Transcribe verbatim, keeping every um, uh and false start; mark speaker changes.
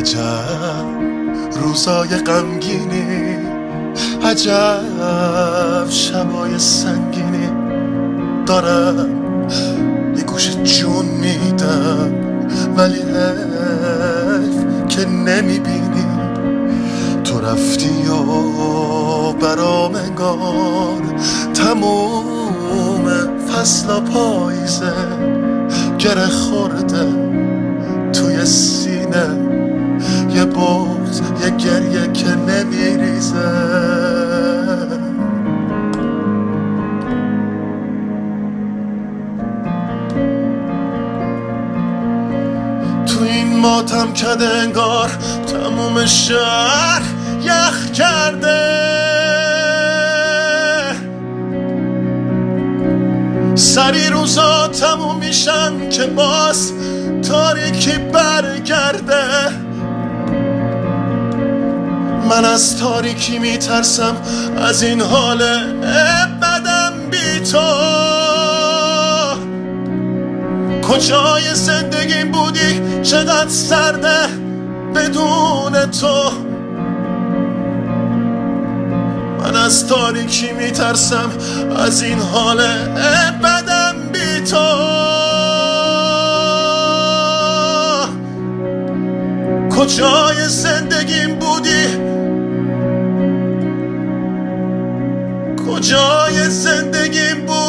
Speaker 1: عجب روزای غمگینی، عجب شبای سنگینی. دارم یه گوش جون میدم ولی حیف که نمیبینی. تو رفتی و برام انگار تموم فصل پاییزه گره خورده توی سینه، یه بغض یه گریه که نمیریزه. تو این ماتم کده انگار تموم شهر یخ کرده. سری روزا تموم میشن که باز تاریکی برگرده. من از تاریکی میترسم، از این حال بدم بی تو. کجای زندگیم بودی چقدر سرده بدون تو. من از تاریکی میترسم، از این حال بدم بی تو. کجای زندگیم بودی، کجای زندگیم بودی.